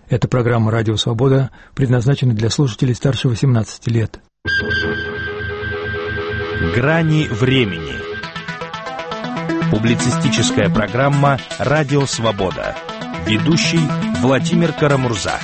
Эта программа «Радио Свобода» предназначена для слушателей старше 18 лет. Грани времени. Публицистическая программа «Радио Свобода». Ведущий Владимир Карамурза.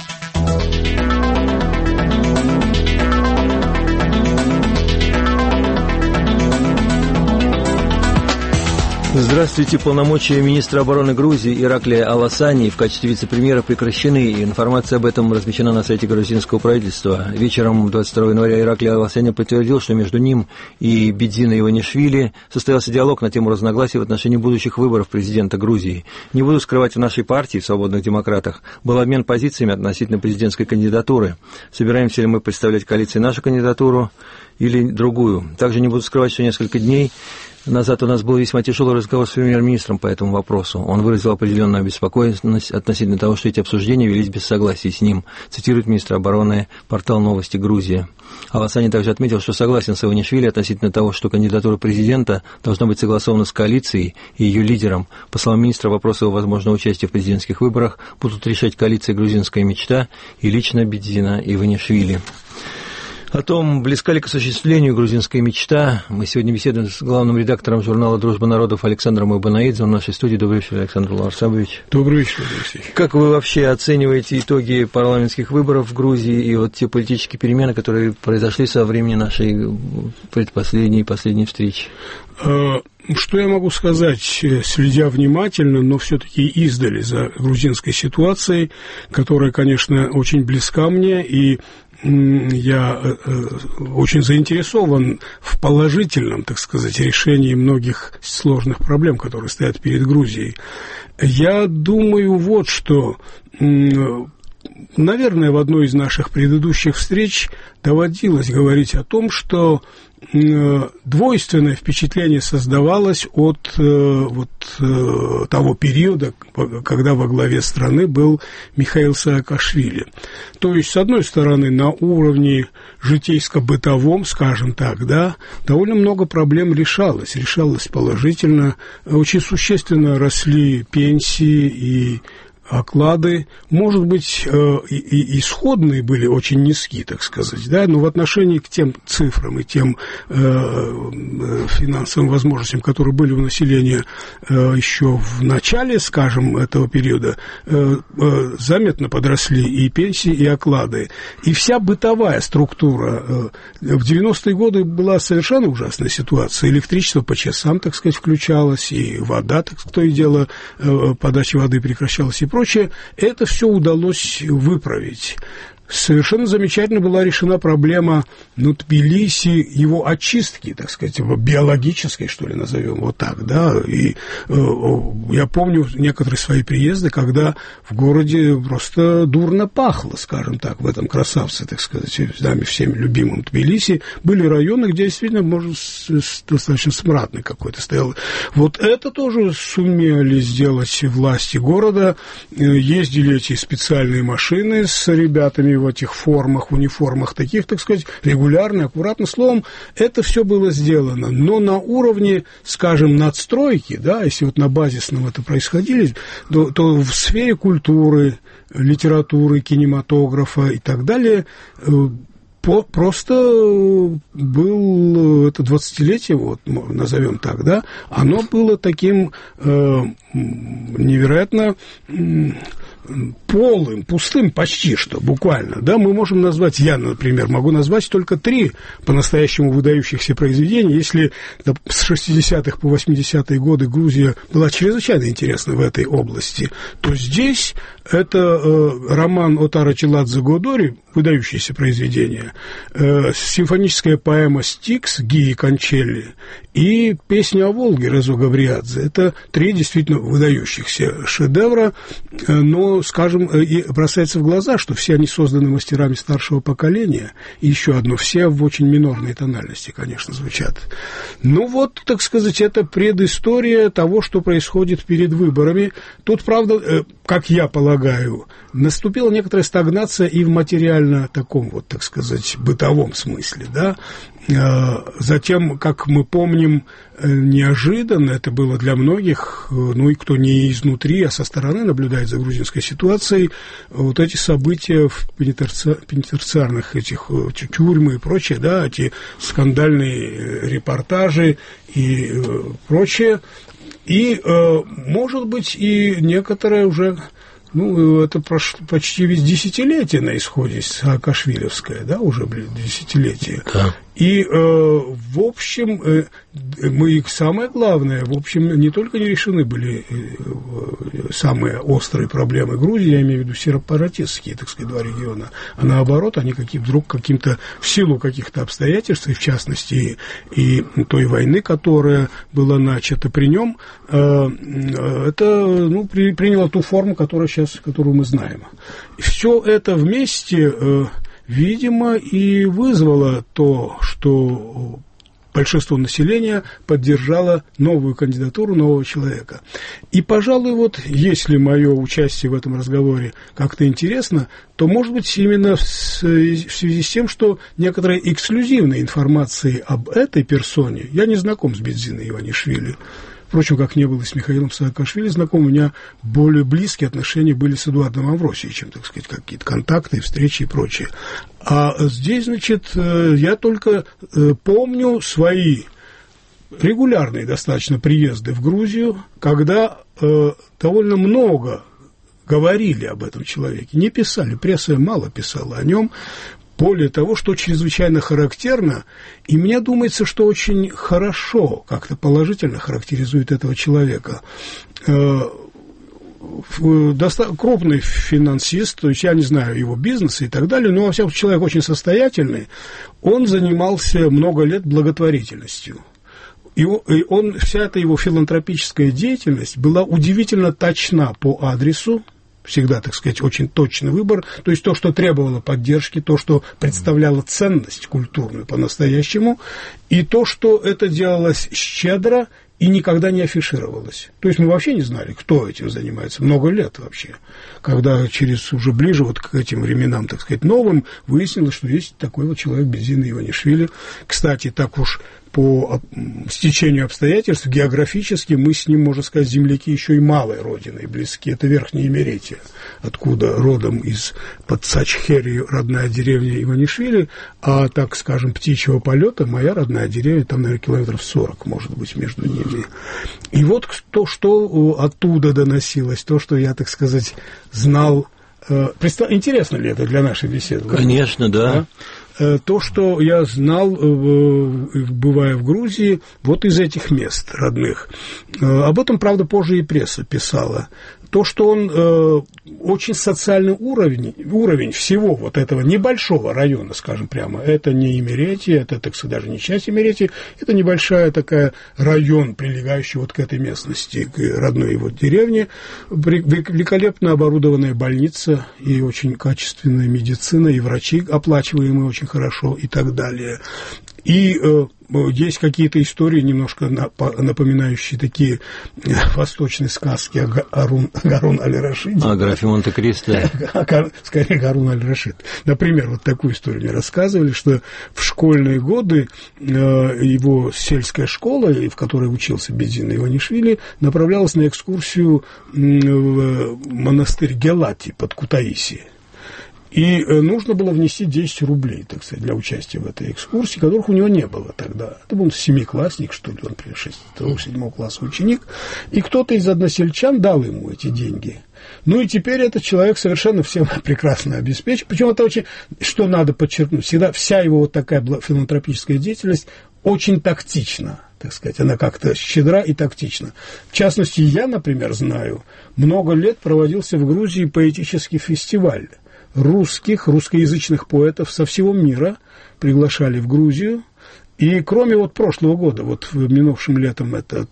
Здравствуйте. Полномочия министра обороны Грузии Ираклия Аласани в качестве вице-премьера прекращены, и информация об этом размещена на сайте грузинского правительства. Вечером 22 января Ираклий Аласани подтвердил, что между ним и Бидзиной Иванишвили состоялся диалог на тему разногласий в отношении будущих выборов президента Грузии. Не буду скрывать, в нашей партии, в «Свободных демократах», был обмен позициями относительно президентской кандидатуры. Собираемся ли мы представлять коалиции нашу кандидатуру или другую. Также не буду скрывать, что несколько дней назад у нас был весьма тяжелый разговор с премьер-министром по этому вопросу. Он выразил определенную обеспокоенность относительно того, что эти обсуждения велись без согласия с ним, цитирует министр обороны портал «Новости Грузии». Аласани также отметил, что согласен с Иванишвили относительно того, что кандидатура президента должна быть согласована с коалицией и ее лидером. По словам министра, вопросы о возможном участии в президентских выборах будут решать коалиция «Грузинская мечта» и лично Бидзина Иванишвили. О том, близка ли к осуществлению грузинская мечта, мы сегодня беседуем с главным редактором журнала «Дружба народов» Александром Ибанаидзе. В нашей студии. Добрый вечер, Александр Ларсабович. Добрый вечер, Алексей. Как вы вообще оцениваете итоги парламентских выборов в Грузии и вот те политические перемены, которые произошли со времени нашей предпоследней и последней встречи? Что я могу сказать, следя внимательно, но все-таки издали за грузинской ситуацией, которая, конечно, очень близка мне, и я очень заинтересован в положительном, так сказать, решении многих сложных проблем, которые стоят перед Грузией. Я думаю, вот что, наверное, в одной из наших предыдущих встреч доводилось говорить о том, что двойственное впечатление создавалось от того периода, когда во главе страны был Михаил Саакашвили. То есть, с одной стороны, на уровне житейско-бытовом, скажем так, да, довольно много проблем решалось положительно, очень существенно росли пенсии и оклады, может быть, и исходные были очень низки, так сказать, да, но в отношении к тем цифрам и тем финансовым возможностям, которые были у населения еще в начале, скажем, этого периода, заметно подросли и пенсии, и оклады. И вся бытовая структура. В 90-е годы была совершенно ужасная ситуация. Электричество по часам, так сказать, включалось, и вода, так то и дело, подача воды прекращалась и прочее. Это все удалось выправить. Совершенно замечательно была решена проблема Тбилиси, его очистки, так сказать, биологической, что ли, назовем вот так, да, и я помню некоторые свои приезды, когда в городе просто дурно пахло, скажем так, в этом красавце, так сказать, нами всеми любимым Тбилиси, были районы, где действительно, может, достаточно смрадный какой-то стоял. Вот это тоже сумели сделать власти города, ездили эти специальные машины с ребятами в этих формах, униформах таких, так сказать, регулярно, аккуратно. Словом, это все было сделано. Но на уровне, скажем, надстройки, да, если вот на базисном это происходило, то в сфере культуры, литературы, кинематографа и так далее просто был это 20-летие, вот, назовем так, да, оно было таким невероятно полым, пустым почти что, буквально, да, мы можем назвать, я, например, могу назвать только 3 по-настоящему выдающихся произведения. Если с 60-х по 80-е годы Грузия была чрезвычайно интересна в этой области, то здесь это роман Отара Челадзе Годори, выдающееся произведение, симфоническая поэма «Стикс» Гии Кончелли и «Песня о Волге» Резо Гавриадзе. Это 3 действительно выдающихся шедевра, но, скажем, и бросается в глаза, что все они созданы мастерами старшего поколения, и еще одно, все в очень минорной тональности, конечно, звучат. Ну вот, так сказать, это предыстория того, что происходит перед выборами. Тут, правда, как я полагаю, наступила некоторая стагнация и в материально таком, вот, так сказать, сказать, бытовом смысле, да. Затем, как мы помним, неожиданно это было для многих, ну и кто не изнутри, а со стороны наблюдает за грузинской ситуацией, вот эти события в пенитенциарных этих тюрьмы и прочее, да, эти скандальные репортажи и прочее. И, может быть, и некоторое уже... Ну, это прошло почти ведь десятилетие на исходе Саакашвилевское, да, уже десятилетие. Да. И, в общем, мы, самое главное, в общем, не только не решены были самые острые проблемы Грузии, я имею в виду сепаратистские, так сказать, два региона, а наоборот, они вдруг каким-то, в силу каких-то обстоятельств, и в частности и той войны, которая была начата при нем, это, ну, приняло ту форму, которую мы знаем. Все это вместе... видимо, и вызвало то, что большинство населения поддержало новую кандидатуру нового человека. И, пожалуй, вот если мое участие в этом разговоре как-то интересно, то, может быть, именно в связи с тем, что некоторой эксклюзивной информации об этой персоне, я не знаком с Бедзиной Иванишвили, впрочем, как не было с Михаилом Саакашвили знаком, у меня более близкие отношения были с Эдуардом Амвросиевичем, так сказать, какие-то контакты, встречи и прочее. А здесь, значит, я только помню свои регулярные достаточно приезды в Грузию, когда довольно много говорили об этом человеке, не писали, пресса мало писала о нем. Более того, что чрезвычайно характерно, и мне думается, что очень хорошо, как-то положительно характеризует этого человека. Крупный финансист, то есть я не знаю его бизнеса и так далее, но, во всяком случае, человек очень состоятельный, он занимался много лет благотворительностью. И вся эта его филантропическая деятельность была удивительно точна по адресу, всегда, так сказать, очень точный выбор, то есть то, что требовало поддержки, то, что представляло ценность культурную по-настоящему, и то, что это делалось щедро и никогда не афишировалось. То есть мы вообще не знали, кто этим занимается, много лет вообще. Когда через уже ближе вот к этим временам, так сказать, новым, выяснилось, что есть такой вот человек Бедзина Иванишвили. Кстати, так уж по стечению обстоятельств, географически мы с ним, можно сказать, земляки еще и малой родины, и близки. Это Верхняя Имеретия, откуда родом из-под Сачхери родная деревня Иванишвили, а, так скажем, птичьего полета моя родная деревня, там, наверное, километров 40, может быть, между ними. И вот то, что оттуда доносилось, то, что я, так сказать, знал. Интересно ли это для нашей беседы? Конечно, да. То, что я знал, бывая в Грузии, вот из этих мест родных. Об этом, правда, позже и пресса писала. То, что он очень социальный уровень всего вот этого небольшого района, скажем прямо, это не Имеретия, это, так сказать, даже не часть Имеретии, это небольшая такая район, прилегающий вот к этой местности, к родной его деревне, великолепно оборудованная больница и очень качественная медицина, и врачи, оплачиваемые очень хорошо и так далее. И есть какие-то истории, немножко напоминающие такие восточные сказки о Гарун аль-Рашиде. О графе Монте-Кристо. Скорее, Гарун аль-Рашид. Например, вот такую историю мне рассказывали, что в школьные годы его сельская школа, в которой учился Бедзин Иванишвили, направлялась на экскурсию в монастырь Гелати под Кутаиси. И нужно было внести 10 рублей, так сказать, для участия в этой экскурсии, которых у него не было тогда. Это был семиклассник, что ли, он 6-7 класса ученик, и кто-то из односельчан дал ему эти деньги. Ну и теперь этот человек совершенно всем прекрасно обеспечен. Причем это очень, что надо подчеркнуть, всегда вся его вот такая филантропическая деятельность очень тактична. Так сказать, она как-то щедра и тактична. В частности, я, например, знаю, много лет проводился в Грузии поэтический фестиваль. Русскоязычных поэтов со всего мира приглашали в Грузию. И кроме вот прошлого года, вот минувшим летом эта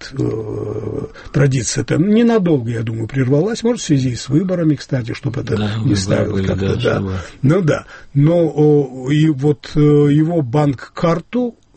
традиция ненадолго, я думаю, прервалась, может, в связи с выборами, кстати, чтобы это не ставило как-то. Да. Ну да. Но и вот его банк-карту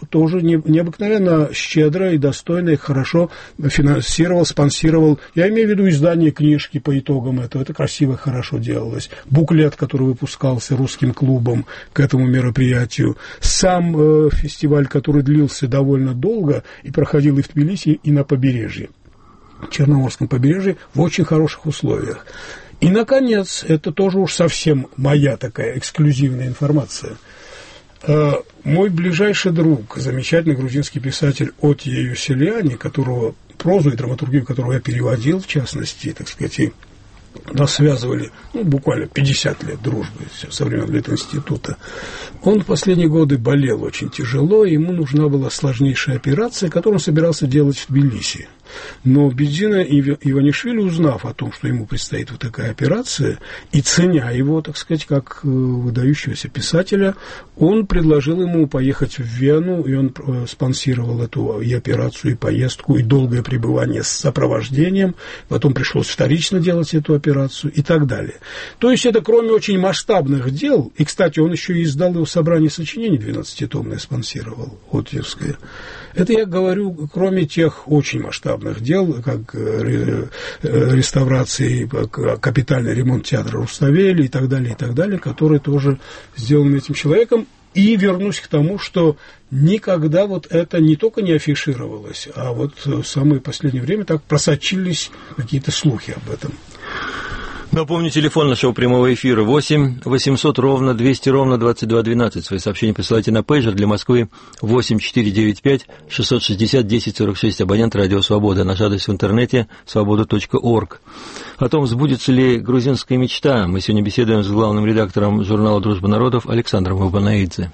тоже необыкновенно щедро и достойно и хорошо финансировал, спонсировал. Я имею в виду издание книжки по итогам этого. Это красиво и хорошо делалось. Буклет, который выпускался русским клубом к этому мероприятию. Сам фестиваль, который длился довольно долго и проходил и в Тбилиси, и на побережье, Черноморском побережье, в очень хороших условиях. И, наконец, это тоже уж совсем моя такая эксклюзивная информация. Мой ближайший друг, замечательный грузинский писатель Отия Юселяни, которого прозу и драматургию которого я переводил, в частности, так сказать, и нас связывали буквально 50 лет дружбы со времен Литинститута. Он в последние годы болел очень тяжело, и ему нужна была сложнейшая операция, которую он собирался делать в Тбилиси. Но Бедзина Иванишвили, узнав о том, что ему предстоит вот такая операция, и ценя его, так сказать, как выдающегося писателя, он предложил ему поехать в Вену, и он спонсировал эту и операцию, и поездку, и долгое пребывание с сопровождением. Потом пришлось вторично делать эту операцию и так далее. То есть это кроме очень масштабных дел, и, кстати, он еще и издал его собрание сочинений 12-томное, спонсировал, Отьевское. Это я говорю, кроме тех очень масштабных дел, как реставрации, капитальный ремонт театра Руставели и так далее, которые тоже сделаны этим человеком. И вернусь к тому, что никогда вот это не только не афишировалось, а вот в самое последнее время так просочились какие-то слухи об этом. Напомню, телефон нашего прямого эфира 8 800 ровно 200 ровно 2212. Свои сообщения присылайте на пейджер для Москвы 8 495 660 1046. Абонент «Радио Свобода». Наш адрес в интернете свобода.орг. О том, сбудется ли грузинская мечта, мы сегодня беседуем с главным редактором журнала «Дружба народов» Александром Вабанаидзе.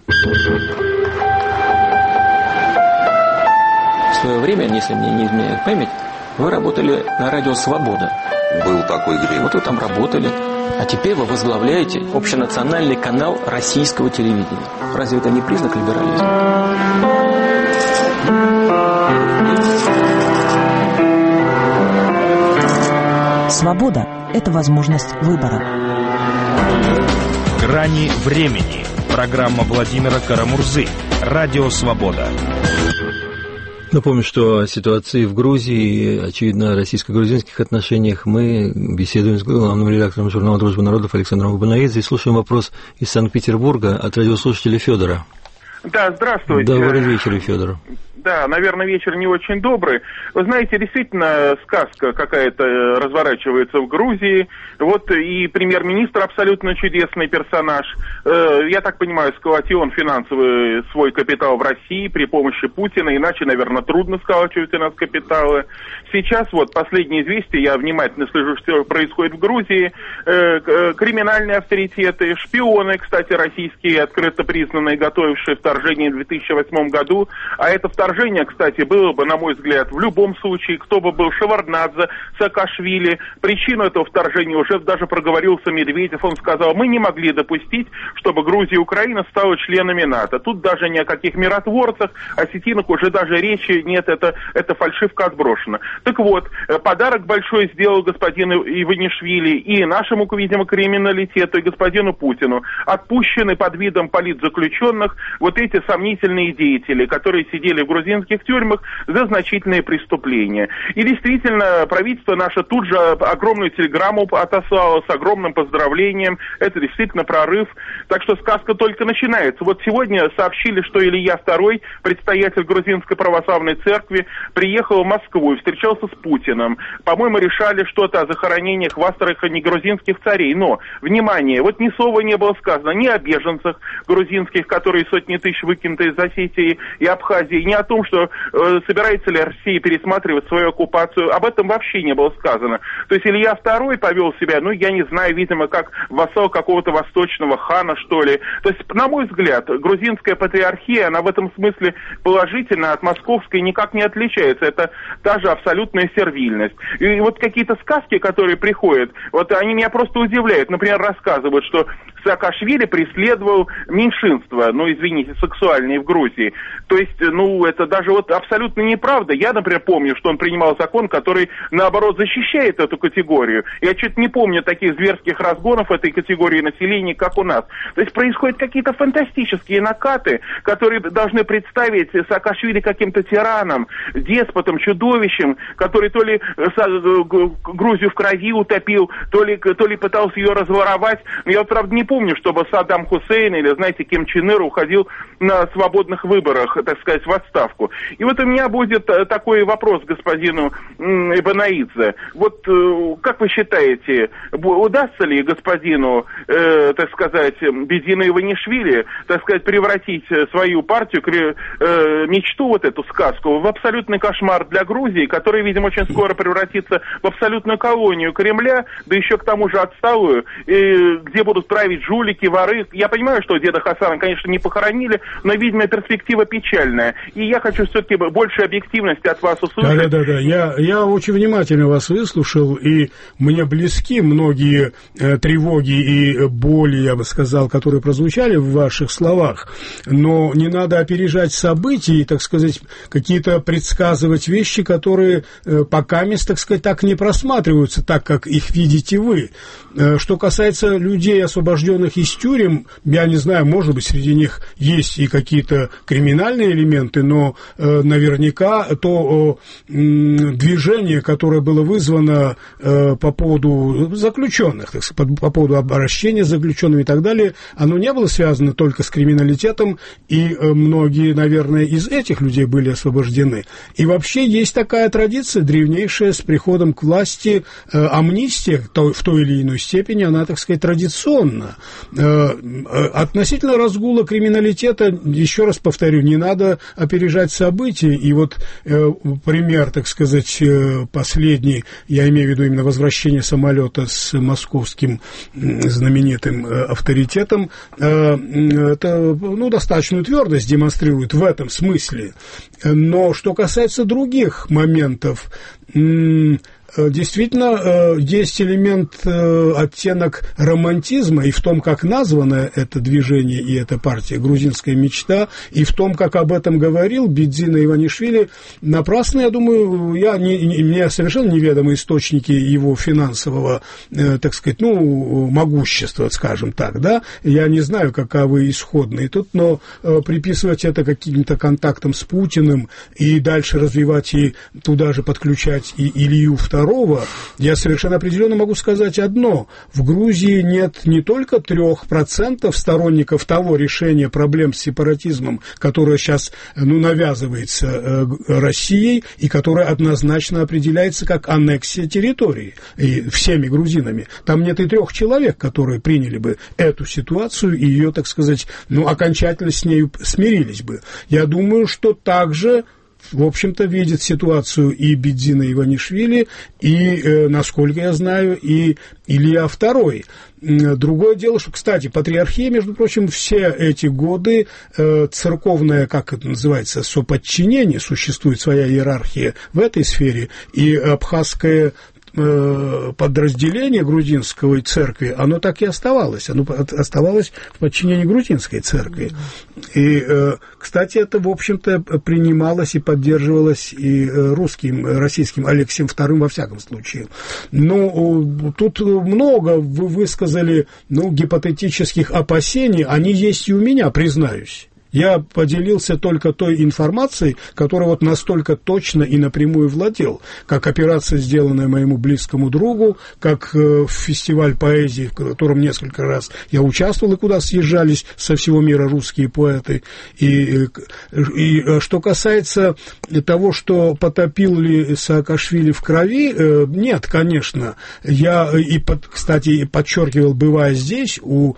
В свое время, если мне не изменяет память, вы работали на «Радио Свобода». Был такой грех. Вот вы там работали. А теперь вы возглавляете общенациональный канал российского телевидения. Разве это не признак либерализма? Свобода – это возможность выбора. «Грани времени». Программа Владимира Карамурзы. Радио «Свобода». Напомню, что о ситуации в Грузии и, очевидно, о российско-грузинских отношениях мы беседуем с главным редактором журнала «Дружба народов» Александром Вабанаидзе и слушаем вопрос из Санкт-Петербурга от радиослушателя Федора. Да, здравствуйте. Добрый вечер, Федор. Да, наверное, вечер не очень добрый. Вы знаете, действительно, сказка какая-то разворачивается в Грузии. Вот и премьер-министр абсолютно чудесный персонаж. Я так понимаю, сколотил он финансовый свой капитал в России при помощи Путина. Иначе, наверное, трудно сколачивать у нас капиталы. Сейчас вот последние известия, я внимательно слежу, что происходит в Грузии. Криминальные авторитеты, шпионы, кстати, российские, открыто признанные, готовившие вторжение в 2008 году. А это вторжение, кстати, было бы, на мой взгляд, в любом случае, кто бы был Шеварднадзе, Саакашвили. Причину этого вторжения уже даже проговорился Медведев. Он сказал, мы не могли допустить, чтобы Грузия и Украина стали членами НАТО. Тут даже ни о каких миротворцах, осетинах уже даже речи нет, это фальшивка отброшена. Так вот, подарок большой сделал господин Иванишвили и нашему, видимо, криминалитету, и господину Путину. Отпущены под видом политзаключенных вот эти сомнительные деятели, которые сидели в грузинских тюрьмах за значительные преступления. И действительно, правительство наше тут же огромную телеграмму отослало с огромным поздравлением. Это действительно прорыв. Так что сказка только начинается. Вот сегодня сообщили, что Илья II, предстоятель грузинской православной церкви, приехал в Москву и встречался с Путиным. По-моему, решали что-то о захоронениях в Астрахани грузинских царей. Но, внимание, вот ни слова не было сказано ни о беженцах грузинских, которые сотни тысяч выкинуты из Осетии и Абхазии, ни о том, что собирается ли Россия пересматривать свою оккупацию. Об этом вообще не было сказано. То есть Илья II повел себя, я не знаю, видимо, как вассал какого-то восточного хана, что ли. То есть, на мой взгляд, грузинская патриархия, она в этом смысле положительно от московской никак не отличается. Это та же абсолютная сервильность. И вот какие-то сказки, которые приходят, вот они меня просто удивляют. Например, рассказывают, что Саакашвили преследовал меньшинства, извините, сексуальные в Грузии. То есть, это даже абсолютно неправда. Я, например, помню, что он принимал закон, который, наоборот, защищает эту категорию. Я что-то не помню таких зверских разгонов этой категории населения, как у нас. То есть происходят какие-то фантастические накаты, которые должны представить Саакашвили каким-то тираном, деспотом, чудовищем, который то ли Грузию в крови утопил, то ли пытался ее разворовать. Но я, правда, не помню, чтобы Саддам Хусейн или, знаете, Ким Чен Ир уходил на свободных выборах, так сказать, в отставку. И у меня будет такой вопрос господину Ибанаидзе. Как вы считаете, удастся ли господину, так сказать, Бедзина Иванишвили, так сказать, превратить свою партию, мечту, эту сказку, в абсолютный кошмар для Грузии, который, видимо, очень скоро превратится в абсолютную колонию Кремля, да еще к тому же отсталую, где будут править жулики, воры. Я понимаю, что деда Хасана, конечно, не похоронили, но, видимо, перспектива печальная. И я хочу все-таки больше объективности от вас услышать. Да. Я очень внимательно вас выслушал, и мне близки многие тревоги и боли, я бы сказал, которые прозвучали в ваших словах. Но не надо опережать события и, так сказать, какие-то предсказывать вещи, которые пока, так сказать, так не просматриваются, так, как их видите вы. Что касается людей, освобожденных из тюрем, я не знаю, может быть, среди них есть и какие-то криминальные элементы, но наверняка то движение, которое было вызвано по поводу заключенных, так сказать, по поводу обращения с заключенными и так далее, оно не было связано только с криминалитетом, и многие, наверное, из этих людей были освобождены. И вообще есть такая традиция древнейшая с приходом к власти, амнистия в той или иной степени, она, так сказать, традиционна. Относительно разгула криминалитета, еще раз повторю, не надо опережать события, и пример, так сказать, последний, я имею в виду именно возвращение самолета с московским знаменитым авторитетом, это, достаточную твердость демонстрирует в этом смысле. Но что касается других моментов, действительно, есть элемент, оттенок романтизма и в том, как названо это движение и эта партия «Грузинская мечта», и в том, как об этом говорил Бедзина Иванишвили. Напрасно, я думаю, мне совершенно неведомы источники его финансового, так сказать, могущества, скажем так, да. Я не знаю, каковы исходные тут, но приписывать это каким-то контактам с Путиным и дальше развивать и туда же подключать и Илью II, я совершенно определенно могу сказать одно. В Грузии нет не только 3% сторонников того решения проблем с сепаратизмом, которое сейчас навязывается Россией и которое однозначно определяется как аннексия территории и всеми грузинами. Там нет и 3 человек, которые приняли бы эту ситуацию и ее, так сказать, окончательно с нею смирились бы. Я думаю, что также, в общем-то, видит ситуацию и Бедзина Иванишвили, и, насколько я знаю, и Илья II. Другое дело, что, кстати, патриархия, между прочим, все эти годы церковное, как это называется, соподчинение, существует своя иерархия в этой сфере, и абхазское подразделение грузинской церкви, оно так и оставалось. Оно оставалось в подчинении грузинской церкви. И, кстати, это, в общем-то, принималось и поддерживалось и российским Алексием II во всяком случае. Тут много вы высказали, гипотетических опасений. Они есть и у меня, признаюсь. Я поделился только той информацией, которой настолько точно и напрямую владел, как операция, сделанная моему близкому другу, как фестиваль поэзии, в котором несколько раз я участвовал, и куда съезжались со всего мира русские поэты. И что касается того, что потопил ли Саакашвили в крови, нет, конечно. Я, кстати, подчеркивал, бывая здесь, у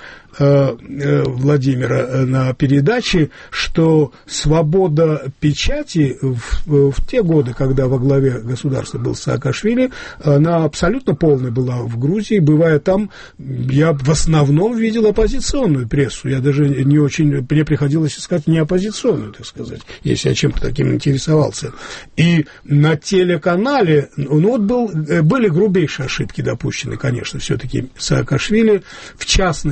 Владимира на передаче, что свобода печати в те годы, когда во главе государства был Саакашвили, она абсолютно полная была в Грузии. Бывая там, я в основном видел оппозиционную прессу. Я даже мне приходилось искать не оппозиционную, так сказать, если я чем-то таким интересовался. И на телеканале, были грубейшие ошибки допущены, конечно, все-таки Саакашвили, в частности,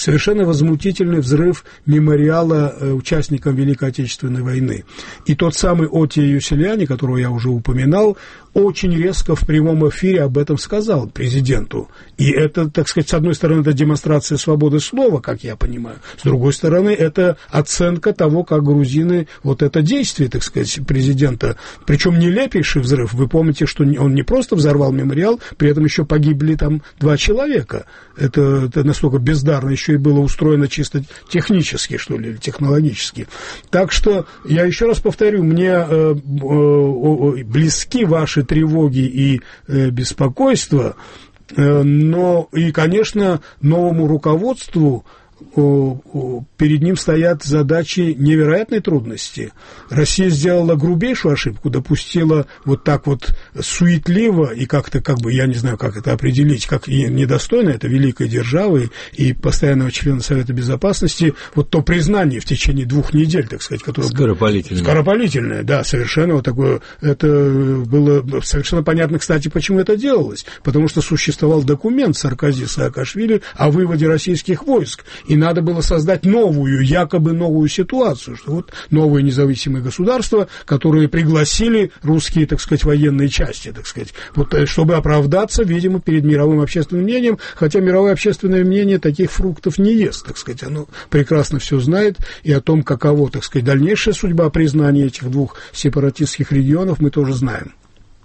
совершенно возмутительный взрыв мемориала участникам Великой Отечественной войны. И тот самый Отия Юселяни, которого я уже упоминал, очень резко в прямом эфире об этом сказал президенту. И это, так сказать, с одной стороны, это демонстрация свободы слова, как я понимаю, с другой стороны, это оценка того, как грузины, вот это действие, так сказать, президента, причем нелепейший взрыв. Вы помните, что он не просто взорвал мемориал, при этом еще погибли там 2 человека. Это настолько бездарно еще и было устроено чисто технически, что ли, или технологически. Так что, я еще раз повторю, мне близки ваши тревоги и беспокойства, но и, конечно, новому руководству перед ним стоят задачи невероятной трудности. Россия сделала грубейшую ошибку, допустила вот так вот суетливо и как-то, я не знаю, как это определить, как недостойно это великой державы и постоянного члена Совета Безопасности, вот то признание в течение 2 недель, так сказать, которое... Скоропалительное, да, совершенно вот такое. Это было совершенно понятно, кстати, почему это делалось. Потому что существовал документ Саркози-Саакашвили о выводе российских войск. И надо было создать якобы новую ситуацию, что вот новые независимые государства, которые пригласили русские, так сказать, военные части, так сказать, вот, чтобы оправдаться, видимо, перед мировым общественным мнением, хотя мировое общественное мнение таких фруктов не ест, так сказать, оно прекрасно все знает, и о том, каково, так сказать, дальнейшая судьба признания этих 2 сепаратистских регионов, мы тоже знаем.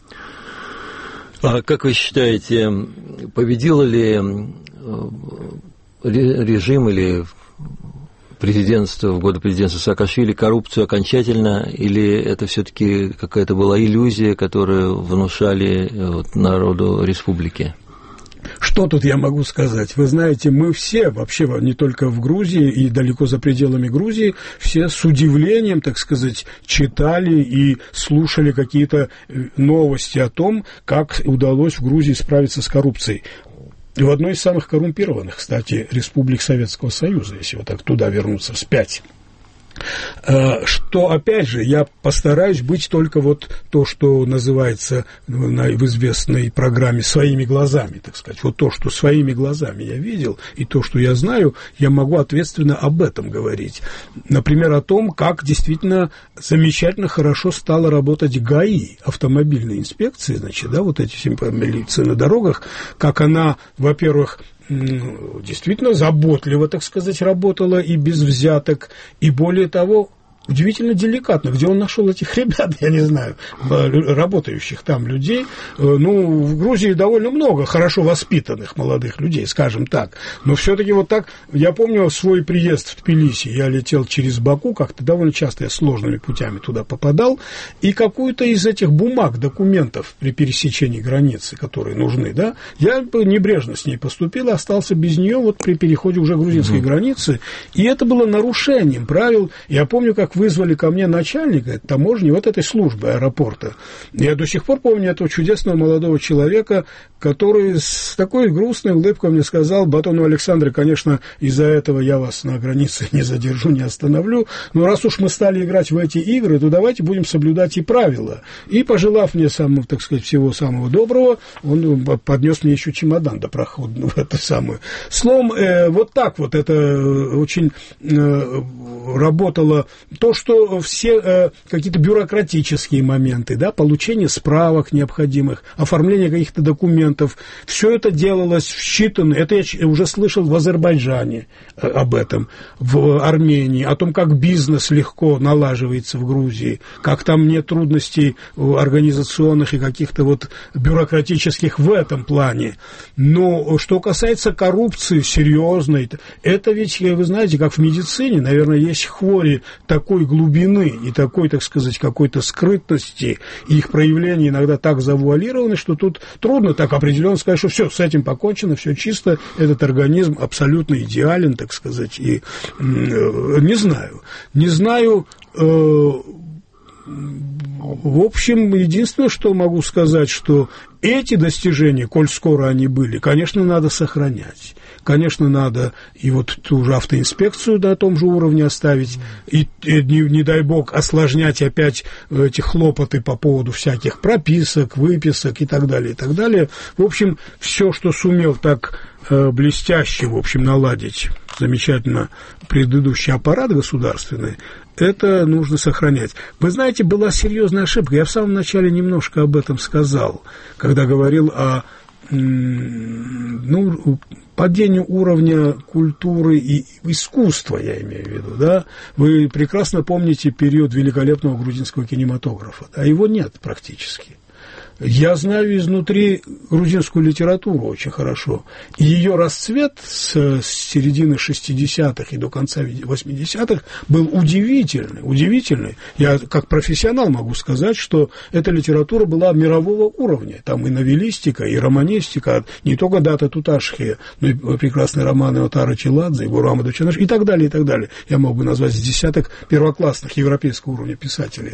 А как вы считаете, победила ли режим или президентство в годы президентства Саакашвили коррупцию окончательно, или это все-таки какая-то была иллюзия, которую внушали народу республики? Что тут я могу сказать? Вы знаете, мы все, вообще не только в Грузии и далеко за пределами Грузии, все с удивлением, так сказать, читали и слушали какие-то новости о том, как удалось в Грузии справиться с коррупцией. В одной из самых коррумпированных, кстати, республик Советского Союза, если вот так туда вернуться вспять. Что, опять же, я постараюсь быть только вот то, что называется в известной программе «своими глазами», так сказать. Вот то, что своими глазами я видел, и то, что я знаю, я могу ответственно об этом говорить. Например, о том, как действительно замечательно хорошо стала работать ГАИ, автомобильная инспекция, значит, да, вот эти милиции на дорогах, как она, во-первых, действительно заботливо, так сказать, работала и без взяток, и более того, удивительно деликатно. Где он нашел этих ребят, я не знаю, работающих там людей. Ну, в Грузии довольно много хорошо воспитанных молодых людей, скажем так. Но все-таки вот так, я помню свой приезд в Тбилиси, я летел через Баку, как-то довольно часто я сложными путями туда попадал, и какую-то из этих бумаг, документов при пересечении границы, которые нужны, да, я небрежно с ней поступил, остался без нее вот при переходе уже грузинской границы, и это было нарушением правил. Я помню, как вызвали ко мне начальника таможни вот этой службы аэропорта. Я до сих пор помню этого чудесного молодого человека, который с такой грустной улыбкой мне сказал: Батонов Александр, конечно, из-за этого я вас на границе не задержу, не остановлю, но раз уж мы стали играть в эти игры, то давайте будем соблюдать и правила. И, пожелав мне самого, так сказать, всего самого доброго, он поднес мне еще чемодан до проходного, это самое. Словом, вот так вот это очень работало. То, что все какие-то бюрократические моменты, да, получение справок необходимых, оформление каких-то документов, все это делалось в считанные, это я уже слышал в Азербайджане об этом, в Армении, о том, как бизнес легко налаживается в Грузии, как там нет трудностей организационных и каких-то вот бюрократических в этом плане. Но что касается коррупции серьезной, это ведь, вы знаете, как в медицине, наверное, есть хвори такой глубины и такой, так сказать, какой-то скрытности, и их проявления иногда так завуалированы, что тут трудно так определенно сказать, что все, с этим покончено, все чисто, этот организм абсолютно идеален, так сказать, и не знаю, в общем, единственное, что могу сказать, что эти достижения, коль скоро они были, конечно, надо сохранять. Конечно, надо и вот ту же автоинспекцию на том же уровне оставить, и не дай бог, осложнять опять эти хлопоты по поводу всяких прописок, выписок и так далее, и так далее. В общем, все, что сумел так блестяще, в общем, наладить замечательно предыдущий аппарат государственный, это нужно сохранять. Вы знаете, была серьезная ошибка. Я в самом начале немножко об этом сказал, когда говорил о падению уровня культуры и искусства, я имею в виду, да. Вы прекрасно помните период великолепного грузинского кинематографа, а его нет практически. Я знаю изнутри грузинскую литературу очень хорошо. И ее расцвет с середины 60-х и до конца 80-х был удивительный. Я как профессионал могу сказать, что эта литература была мирового уровня. Там и новеллистика, и романистика, не только Дата Туташхия, но и прекрасные романы Отара Челадзе, и Бурама Дучанаш, и так далее, и так далее. Я мог бы назвать с десяток первоклассных европейского уровня писателей.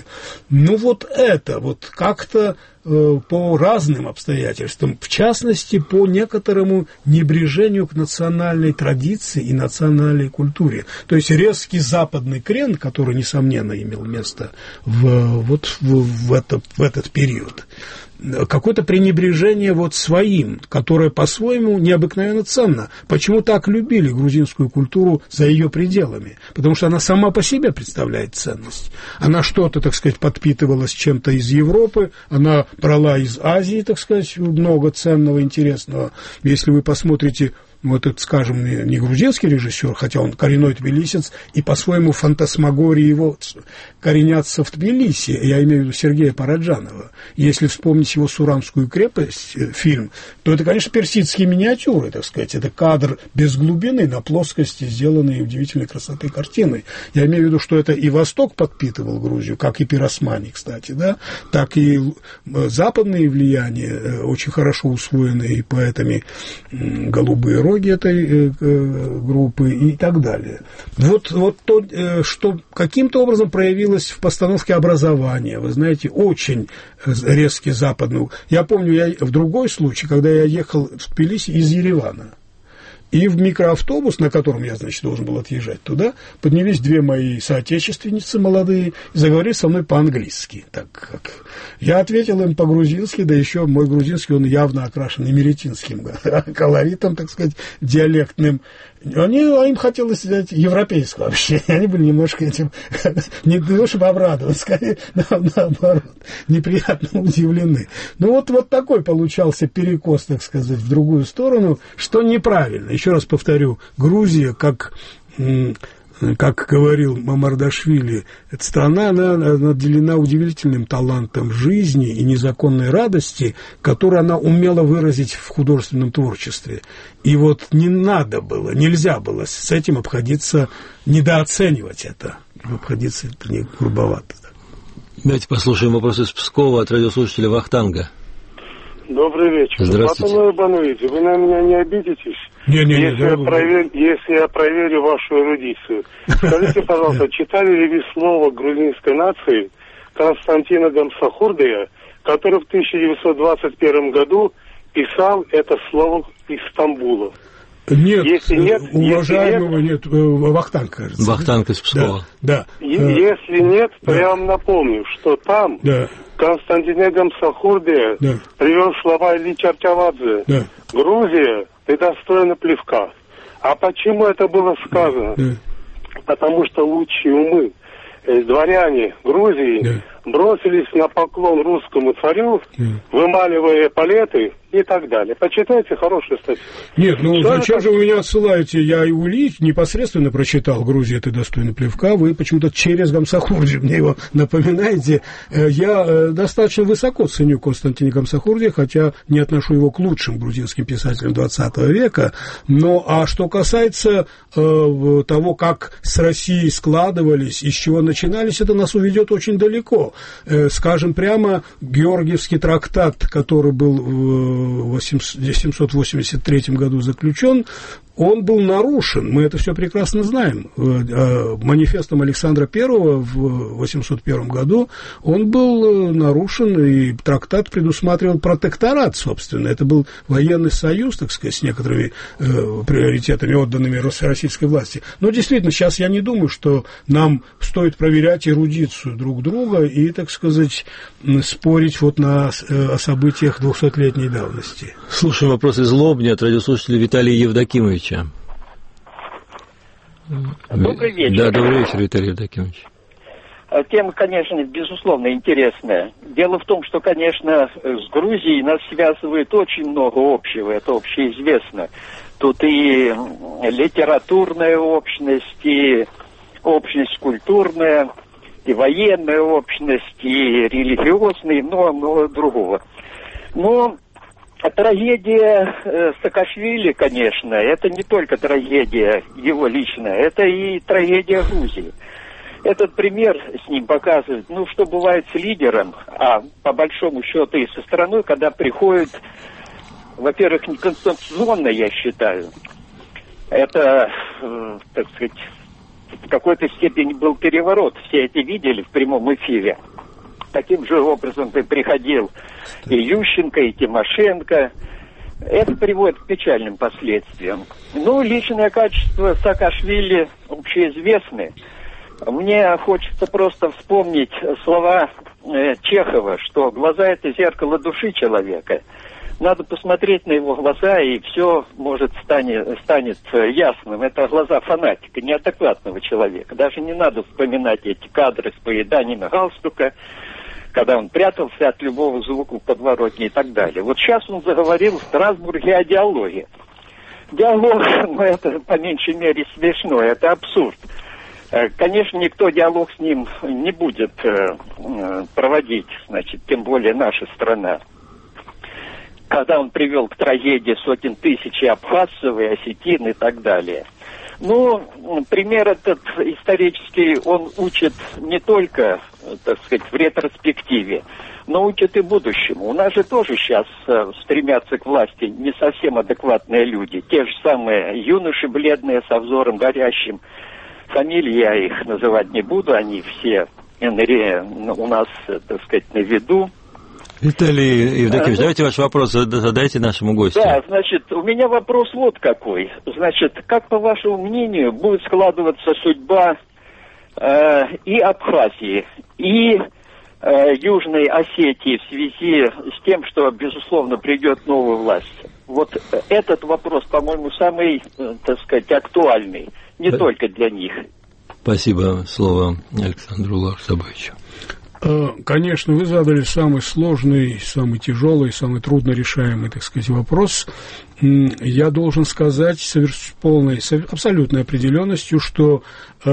Это как-то по разным обстоятельствам, в частности, по некоторому небрежению к национальной традиции и национальной культуре. То есть резкий западный крен, который, несомненно, имел место в этот период. Какое-то пренебрежение своим, которое по-своему необыкновенно ценно. Почему так любили грузинскую культуру за ее пределами? Потому что она сама по себе представляет ценность. Она что-то, так сказать, подпитывалась чем-то из Европы, она брала из Азии, так сказать, много ценного, интересного. Если вы посмотрите... это, скажем, не грузинский режиссер, хотя он коренной тбилисец, и по-своему фантасмагории его коренятся в Тбилиси, я имею в виду Сергея Параджанова. Если вспомнить его «Сурамскую крепость», фильм, то это, конечно, персидские миниатюры, так сказать, это кадр без глубины на плоскости, сделанные удивительной красоты картины. Я имею в виду, что это и Восток подпитывал Грузию, как и Пиросмани, кстати, да, так и западные влияния, очень хорошо усвоенные поэтами «Голубые роги» этой группы и так далее. Вот то, что каким-то образом проявилось в постановке образования, вы знаете, очень резкий западный. Я помню, в другой случай, когда я ехал в Тбилиси из Еревана, и в микроавтобус, на котором я, значит, должен был отъезжать туда, поднялись две мои соотечественницы молодые и заговорили со мной по-английски. Я ответил им по-грузински, да еще мой грузинский, он явно окрашен эмеретинским колоритом, так сказать, диалектным. Им хотелось взять европейского вообще. Они были немножко этим, не то чтобы обрадованы, скорее наоборот, неприятно удивлены. Вот такой получался перекос, так сказать, в другую сторону, что неправильно. Еще раз повторю, Грузия, как говорил Мамардашвили, эта страна, она наделена удивительным талантом жизни и незаконной радости, которую она умела выразить в художественном творчестве. И нельзя было с этим обходиться, недооценивать это. Обходиться это не грубовато. Давайте послушаем вопрос из Пскова от радиослушателя Вахтанга. Добрый вечер. Здравствуйте. Батон Ибанович, вы на меня не обидитесь? Если я проверю вашу эрудицию. Скажите, пожалуйста, читали ли вы слово грузинской нации Константина Гамсахурдия, который в 1921 году писал это слово из Стамбула? Нет, если нет, уважаемого нет, Вахтанг, кажется. Вахтанг из Пскова. Да. Если нет, то я вам напомню, что там Константин Гамсахурдия привел слова Ильи Чартявадзе. Грузия недостойна плевка. А почему это было сказано? Потому что лучшие умы, дворяне Грузии бросились на поклон русскому царю, вымаливая эполеты и так далее. Почитайте хорошую статью. Нет, зачем же вы меня отсылаете? Я и Ильи непосредственно прочитал «Грузия, ты достойна плевка». Вы почему-то через Гамсахурди мне его напоминаете. Я достаточно высоко ценю Константина Гамсахурди, хотя не отношу его к лучшим грузинским писателям XX века. А что касается того, как с Россией складывались, из чего начинались, это нас уведет очень далеко. Скажем прямо, Георгиевский трактат, который был в 783 году заключен, он был нарушен, мы это все прекрасно знаем. Манифестом Александра I в 801 году он был нарушен, и трактат предусматривал протекторат, собственно. Это был военный союз, так сказать, с некоторыми приоритетами, отданными российской власти. Но действительно, сейчас я не думаю, что нам стоит проверять эрудицию друг друга и, так сказать, спорить о событиях 200-летней давности. Слушаем вопрос из Лобни от радиослушателя Виталия Евдокимовича. Добрый вечер. Да, добрый вечер, Виталий Евдокимович. Тема, конечно, безусловно, интересная. Дело в том, что, конечно, с Грузией нас связывает очень много общего, это общеизвестно. Тут и литературная общность, и общность культурная, и военная общность, и религиозная, и много другого. Но трагедия Саакашвили, конечно, это не только трагедия его личная, это и трагедия Грузии. Этот пример с ним показывает, что бывает с лидером, а по большому счету и со страной, когда приходит, во-первых, неконституционно, я считаю. Это, так сказать, в какой-то степени был переворот. Все это видели в прямом эфире. Таким же образом приходил и Ющенко, и Тимошенко. Это приводит к печальным последствиям. Личное качество Саакашвили общеизвестны. Мне хочется просто вспомнить слова Чехова, что глаза – это зеркало души человека. Надо посмотреть на его глаза, и все, станет ясным. Это глаза фанатика, неадекватного человека. Даже не надо вспоминать эти кадры с поеданием галстука, когда он прятался от любого звука в подворотне и так далее. Вот сейчас он заговорил в Страсбурге о диалоге. Диалог, это по меньшей мере смешно, это абсурд. Конечно, никто диалог с ним не будет проводить, тем более наша страна. Когда он привел к трагедии сотен тысяч абхазцев и осетин и так далее. Пример этот исторический, он учит не только, так сказать, в ретроспективе, но учит и будущему. У нас же тоже сейчас стремятся к власти не совсем адекватные люди. Те же самые юноши бледные со взором горящим. Фамилии я их называть не буду, они все у нас, так сказать, на виду. Виталий Евдокимович, давайте ваш вопрос задайте нашему гостю. Да, у меня вопрос вот какой. Как, по вашему мнению, будет складываться судьба и Абхазии, и Южной Осетии в связи с тем, что, безусловно, придет новая власть? Вот этот вопрос, по-моему, самый, так сказать, актуальный. Не только для них. Спасибо. Слово Александру Ларсабовичу. Конечно, вы задали самый сложный, самый тяжелый, самый трудно решаемый, так сказать, вопрос. Я должен сказать с полной, абсолютной определенностью, что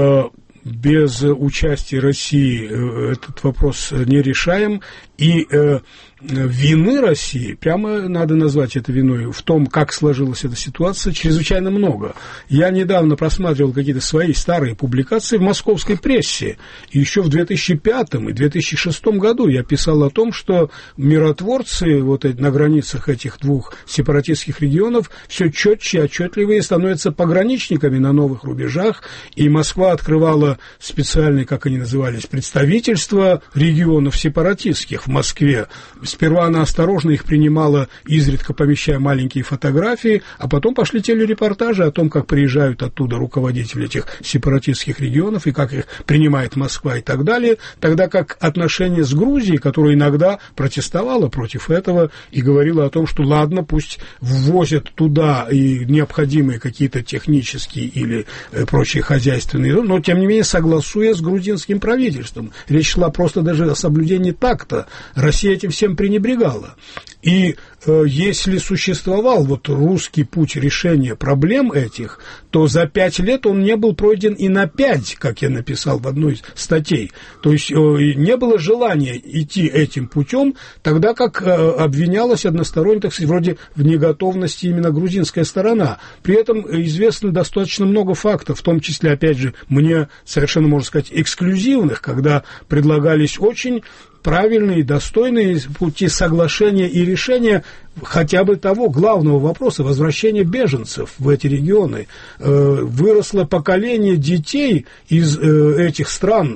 без участия России этот вопрос не решаем, и вины России, прямо надо назвать это виной, в том, как сложилась эта ситуация, чрезвычайно много. Я недавно просматривал какие-то свои старые публикации в московской прессе. И еще в 2005 и 2006 году я писал о том, что миротворцы на границах этих двух сепаратистских регионов все четче и отчетливее становятся пограничниками на новых рубежах, и Москва открывала специальные, как они назывались, представительства регионов сепаратистских в Москве. Сперва она осторожно их принимала, изредка помещая маленькие фотографии, а потом пошли телерепортажи о том, как приезжают оттуда руководители этих сепаратистских регионов и как их принимает Москва и так далее, тогда как отношения с Грузией, которая иногда протестовала против этого и говорила о том, что ладно, пусть ввозят туда и необходимые какие-то технические или прочие хозяйственные, но тем не менее согласуя с грузинским правительством. Речь шла просто даже о соблюдении такта. Россия этим всем пренебрегала. И если существовал русский путь решения проблем этих, то за 5 лет он не был пройден и на 5, как я написал в одной из статей. То есть не было желания идти этим путем, тогда как обвинялась односторонне, так сказать, вроде в неготовности именно грузинская сторона. При этом известно достаточно много фактов, в том числе, опять же, мне совершенно, можно сказать, эксклюзивных, когда предлагались очень правильные, достойные пути соглашения и решения хотя бы того главного вопроса возвращения беженцев в эти регионы. Выросло поколение детей из этих стран,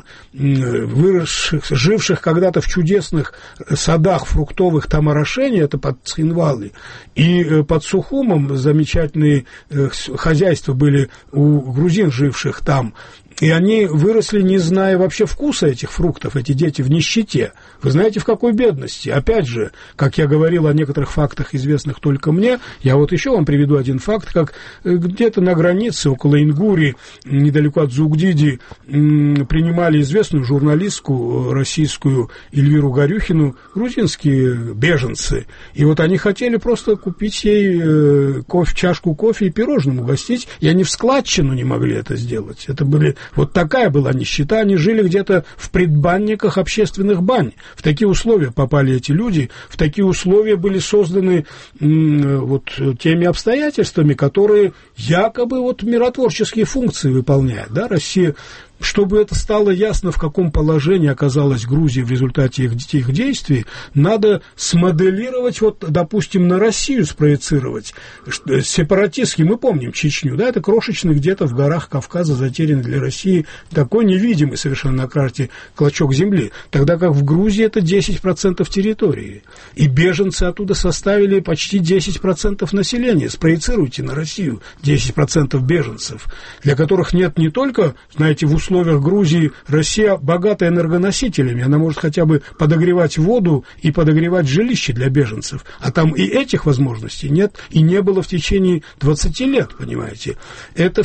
живших когда-то в чудесных садах фруктовых Тамарашени, это под Цхинвалой, и под Сухумом замечательные хозяйства были у грузин, живших там. И они выросли, не зная вообще вкуса этих фруктов, эти дети в нищете. Вы знаете, в какой бедности? Опять же, как я говорил о некоторых фактах фактах, известных только мне. Я вот еще вам приведу один факт, как где-то на границе, около Ингурии, недалеко от Зугдиди, принимали известную журналистку российскую Эльвиру Горюхину грузинские беженцы. И вот они хотели просто купить ей чашку кофе и пирожным угостить, и они в складчину не могли это сделать. Это были, вот такая была нищета, они жили где-то в предбанниках общественных бань. В такие условия попали эти люди, в такие условия были созданы вот теми обстоятельствами, которые якобы вот миротворческие функции выполняют, да, Россия. Чтобы это стало ясно, в каком положении оказалась Грузия в результате их действий, надо смоделировать, вот, допустим, на Россию спроецировать. Сепаратистский, мы помним Чечню, да, это крошечный где-то в горах Кавказа, затерянный для России, такой невидимый совершенно на карте клочок земли, тогда как в Грузии это 10% территории. И беженцы оттуда составили почти 10% населения. Спроецируйте на Россию 10% беженцев, для которых нет не только, знаете, в условиях Грузии Россия богата энергоносителями, она может хотя бы подогревать воду и подогревать жилище для беженцев, а там и этих возможностей нет, и не было в течение 20 лет, понимаете. Это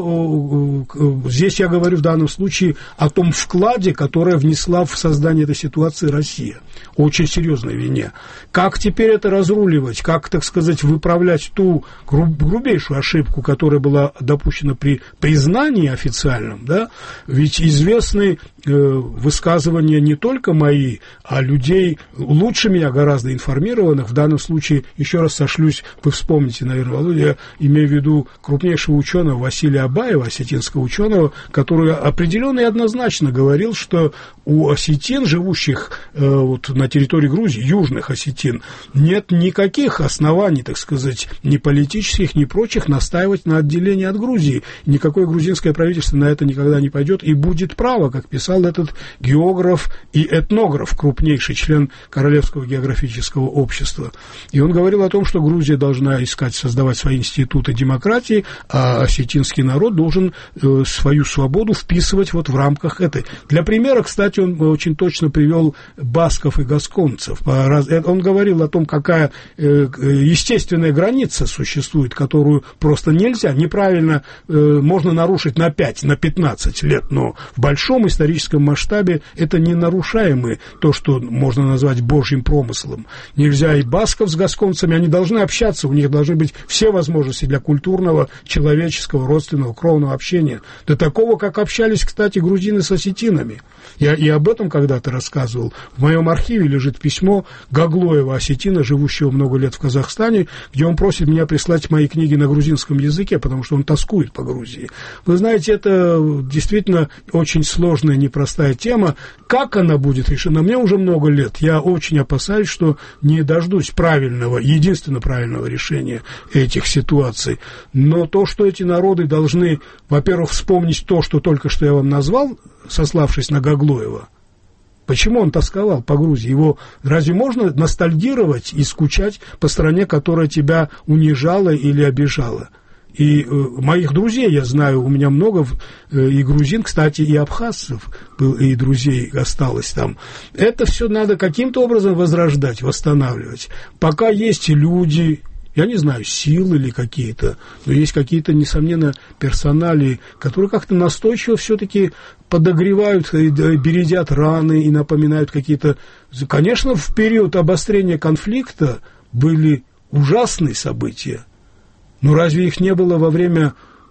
все, здесь я говорю в данном случае о том вкладе, который внесла в создание этой ситуации Россия, очень серьезной вине. Как теперь это разруливать, как, так сказать, выправлять ту грубейшую ошибку, которая была допущена при признании официальном, да? Ведь известны высказывания не только мои, а людей лучше меня гораздо информированных. В данном случае, еще раз сошлюсь, вы вспомните, наверное, Володя, я имею в виду крупнейшего ученого Василия Абаева, осетинского ученого, который определенно и однозначно говорил, что у осетин, живущих вот на территории Грузии, южных осетин, нет никаких оснований, так сказать, ни политических, ни прочих, настаивать на отделении от Грузии. Никакое грузинское правительство на это никогда не пойдет и будет право, как писал этот географ и этнограф, крупнейший член Королевского географического общества. И он говорил о том, что Грузия должна искать, создавать свои институты демократии, а осетинский народ должен свою свободу вписывать вот в рамках этой. Для примера, кстати, он очень точно привел басков и гасконцев. Он говорил о том, какая естественная граница существует, которую просто нельзя, неправильно можно нарушить на 5, на 15 лет, но в большом историческом масштабе это не нарушаемое, то, что можно назвать божьим промыслом. Нельзя и басков с гасконцами, они должны общаться, у них должны быть все возможности для культурного, человеческого, родственного, кровного общения. До такого, как общались, кстати, грузины с осетинами. Я и об этом когда-то рассказывал. В моем архиве лежит письмо Гаглоева, осетина, живущего много лет в Казахстане, где он просит меня прислать мои книги на грузинском языке, потому что он тоскует по Грузии. Вы знаете, это действительно очень сложная, непростая тема. Как она будет решена? Мне уже много лет. Я очень опасаюсь, что не дождусь правильного, единственно правильного решения этих ситуаций. Но то, что эти народы должны, во-первых, вспомнить то, что только что я вам назвал, сославшись на Гаглоева. Почему он тосковал по Грузии? Его разве можно ностальгировать и скучать по стране, которая тебя унижала или обижала? И моих друзей, я знаю, у меня много, и грузин, кстати, и абхазцев, и друзей осталось там. Это все надо каким-то образом возрождать, восстанавливать. Пока есть люди, я не знаю, силы или какие-то, но есть какие-то, несомненно, персонали, которые как-то настойчиво все-таки подогревают, бередят раны и напоминают какие-то... Конечно, в период обострения конфликта были ужасные события. Но разве их не было во время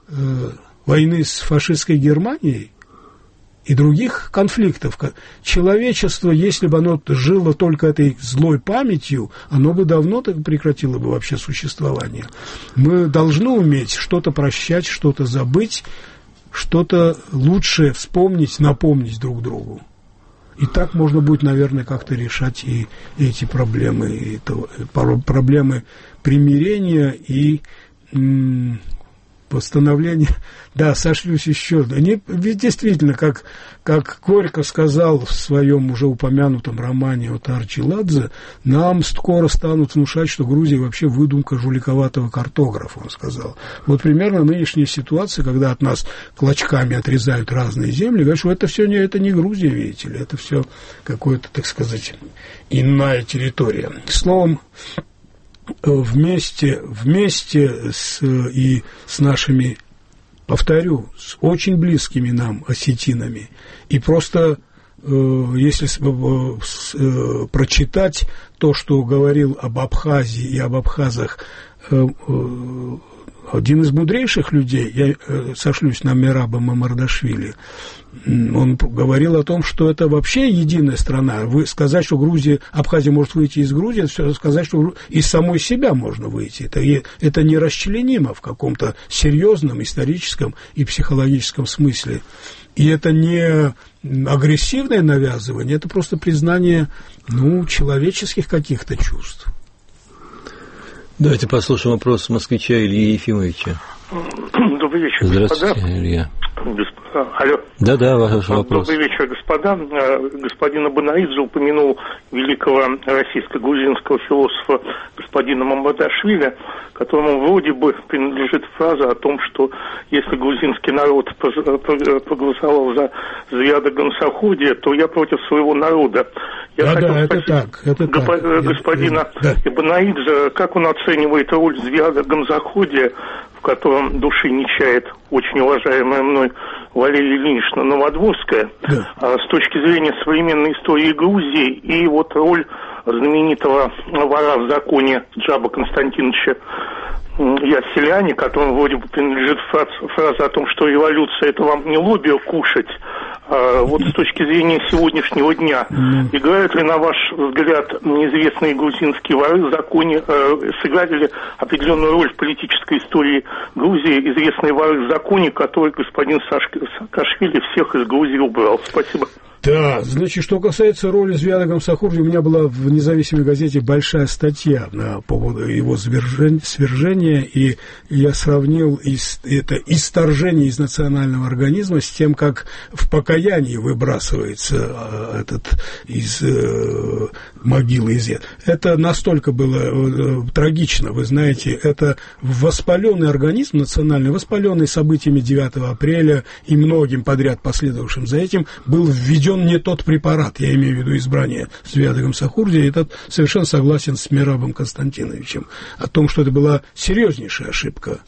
войны с фашистской Германией и других конфликтов? Человечество, если бы оно жило только этой злой памятью, оно бы давно прекратило бы вообще существование. Мы должны уметь что-то прощать, что-то забыть, что-то лучше вспомнить, напомнить друг другу. И так можно будет, наверное, как-то решать и эти проблемы, и проблемы примирения и восстановления. Да, сошлюсь еще. Ведь действительно, как Горько сказал в своем уже упомянутом романе от Арчеладзе, нам скоро станут внушать, что Грузия вообще выдумка жуликоватого картографа, он сказал. Вот примерно нынешняя ситуация, когда от нас клочками отрезают разные земли, говорят, что это все это не Грузия, видите ли, это все какое-то, так сказать, иная территория. Словом, вместе с нашими, повторю, с очень близкими нам осетинами. И просто, если прочитать то, что говорил об Абхазии и об абхазах один из мудрейших людей, я сошлюсь на Мераба Мамардашвили, он говорил о том, что это вообще единая страна. Сказать, что Абхазия может выйти из Грузии, это сказать, что из самой себя можно выйти. Это нерасчленимо в каком-то серьезном историческом и психологическом смысле. И это не агрессивное навязывание, это просто признание, человеческих каких-то чувств. Давайте послушаем вопрос москвича Ильи Ефимовича. Добрый вечер, Здравствуйте, господа. Илья. Алло. Да, ваш вопрос. Добрый вечер, господа. Господин Абанаидзе упомянул великого российско-грузинского философа господина Мамардашвили, которому вроде бы принадлежит фраза о том, что если грузинский народ проголосовал за Зиада Гамсахурдия, то я против своего народа. Я хотел спросить господина Абанаидзе, как он оценивает роль Зиада Гамсахурдия, в котором души не чает очень уважаемая мной Валерия Ильинична Новодворская, с точки зрения современной истории Грузии, и вот роль знаменитого вора в законе Джаба Константиновича Ясселяни, которому вроде бы принадлежит фраза о том, что революция — это вам не лобби кушать. Вот с точки зрения сегодняшнего дня, играют ли, на ваш взгляд, неизвестные грузинские воры в законе, сыграли ли определенную роль в политической истории Грузии известные воры в законе, который господин Саакашвили всех из Грузии убрал? Спасибо. Да, значит, что касается роли Зиада Гамсахурдия, у меня была в независимой газете большая статья по поводу его свержения, и я сравнил это исторжение из национального организма с тем, как в покаянии выбрасывается из могилы изъят. Это настолько было трагично, вы знаете, это воспаленный организм национальный, воспаленный событиями 9 апреля и многим подряд последовавшим за этим, был введен не тот препарат, я имею в виду избрание Зиада Гамсахурдия, и этот совершенно согласен с Мерабом Константиновичем о том, что это была серьезнейшая ошибка,